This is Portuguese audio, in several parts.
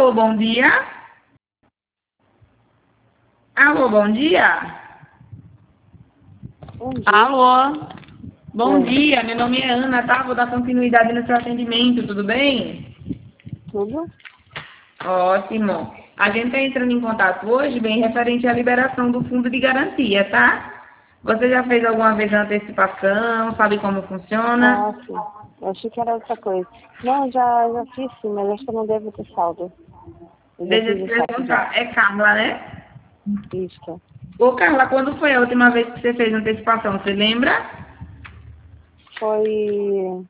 Alô, bom dia. Alô, bom dia. Bom dia. Alô, bom Oi, dia. Meu nome é Ana, tá? Vou dar continuidade no seu atendimento, tudo bem? tudo? Ótimo. A gente está entrando em contato hoje, bem, referente à liberação do fundo de garantia, tá? Você já fez alguma vez a antecipação? Sabe como funciona? Ah, sim. Eu achei que era outra coisa. Não, já fiz sim, mas acho que eu não devo ter saldo. Eu já Deixa eu fiz te o saque já. perguntar. É Carla, né? Isso. Ô, Carla, quando foi a última vez que você fez antecipação? Você lembra? Foi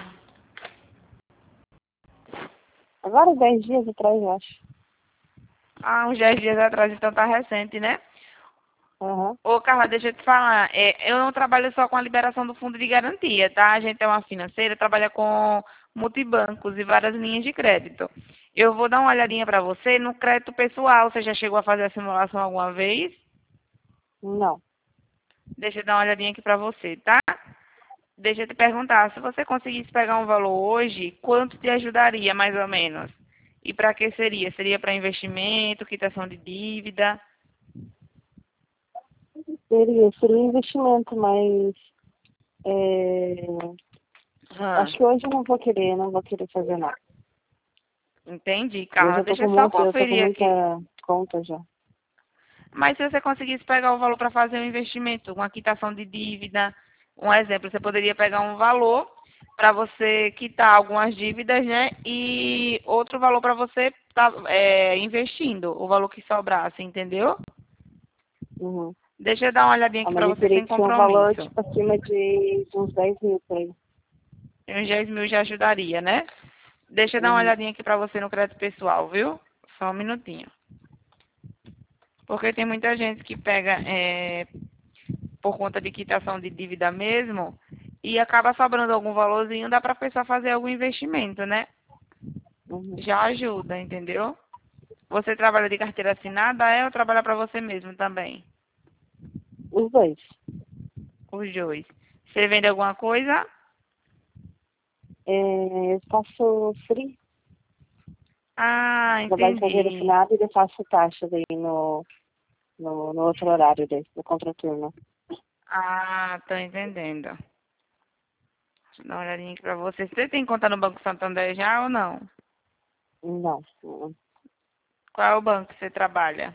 agora 10 dias atrás, eu acho. Ah, uns 10 dias atrás, então tá recente, né? Aham. Ô, Carla, deixa eu te falar. Eu não trabalho só com a liberação do fundo de garantia, tá? A gente é uma financeira, trabalha com multibancos e várias linhas de crédito. Eu vou dar uma olhadinha para você no crédito pessoal. Você já chegou a fazer a simulação alguma vez? Não. Deixa eu dar uma olhadinha aqui para você, tá? Deixa eu te perguntar, se você conseguisse pegar um valor hoje, quanto te ajudaria, mais ou menos? E para que seria? Seria para investimento, quitação de dívida? Seria investimento, mas acho Hã, que hoje eu não vou querer fazer nada. entendi, Hoje Carla. eu tô Deixa com eu só eu tô com conferir muita aqui. conta já. Mas se você conseguisse pegar o valor para fazer um investimento, uma quitação de dívida, um exemplo, você poderia pegar um valor para você quitar algumas dívidas, né? E outro valor para você estar investindo, o valor que sobrasse, entendeu? Uhum. Deixa eu dar uma olhadinha Ah, aqui mas para eu você teria sem que ser um valor, compromisso. tipo, acima de uns 10 mil por aí. Uns 10 mil já ajudaria, né? Deixa eu dar uma Uhum. olhadinha aqui para você no crédito pessoal, viu? Só um minutinho. Porque tem muita gente que pega por conta de quitação de dívida mesmo, e acaba sobrando algum valorzinho, dá para a pessoa fazer algum investimento, né? Uhum. Já ajuda, entendeu? Você trabalha de carteira assinada, ou trabalha para você mesmo também? Os dois. Os dois. Você vende alguma coisa? Eu faço free, Ah, trabalho com carteira entendi. assinada e eu faço taxa daí no outro horário daí, no contraturno. Ah, tô entendendo. Deixa eu dar uma olhadinha aqui pra você. Você tem conta no Banco Santander já ou não? Não. Uhum. Qual é o banco que você trabalha?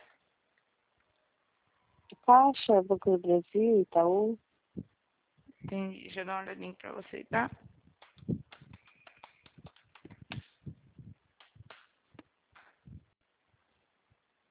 Caixa, Banco do Brasil, Itaú. Deixa eu dar uma olhadinha pra você, tá?